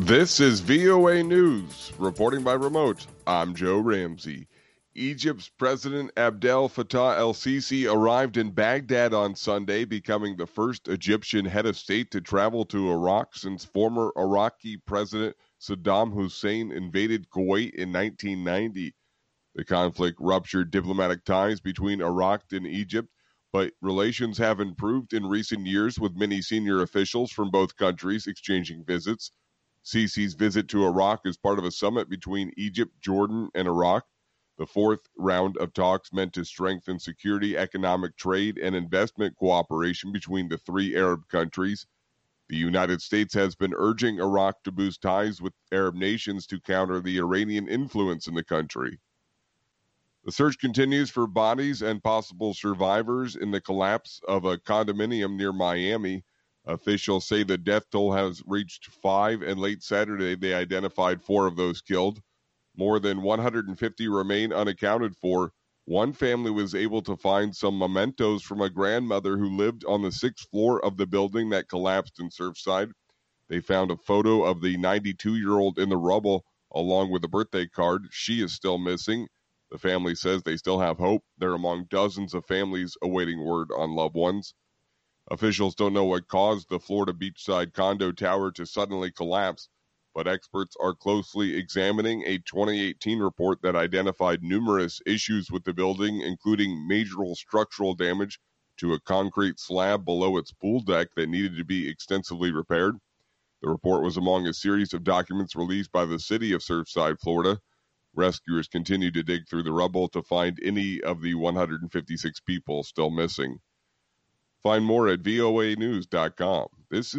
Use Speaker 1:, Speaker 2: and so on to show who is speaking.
Speaker 1: This is VOA News. Reporting by remote, I'm Joe Ramsey. Egypt's President Abdel Fattah el-Sisi arrived in Baghdad on Sunday, becoming the first Egyptian head of state to travel to Iraq since former Iraqi President Saddam Hussein invaded Kuwait in 1990. The conflict ruptured diplomatic ties between Iraq and Egypt, but relations have improved in recent years, with many senior officials from both countries exchanging visits. Sisi's visit to Iraq is part of a summit between Egypt, Jordan, and Iraq, the fourth round of talks meant to strengthen security, economic trade, and investment cooperation between the three Arab countries. The United States has been urging Iraq to boost ties with Arab nations to counter the Iranian influence in the country. The search continues for bodies and possible survivors in the collapse of a condominium near Miami. Officials say the death toll has reached 5, and late Saturday they identified 4 of those killed. More than 150 remain unaccounted for. One family was able to find some mementos from a grandmother who lived on the 6th floor of the building that collapsed in Surfside. They found a photo of the 92-year-old in the rubble, along with a birthday card. She is still missing. The family says they still have hope. They're among dozens of families awaiting word on loved ones. Officials don't know what caused the Florida beachside condo tower to suddenly collapse, but experts are closely examining a 2018 report that identified numerous issues with the building, including major structural damage to a concrete slab below its pool deck that needed to be extensively repaired. The report was among a series of documents released by the city of Surfside, Florida. Rescuers continue to dig through the rubble to find any of the 156 people still missing. Find more at voanews.com. This is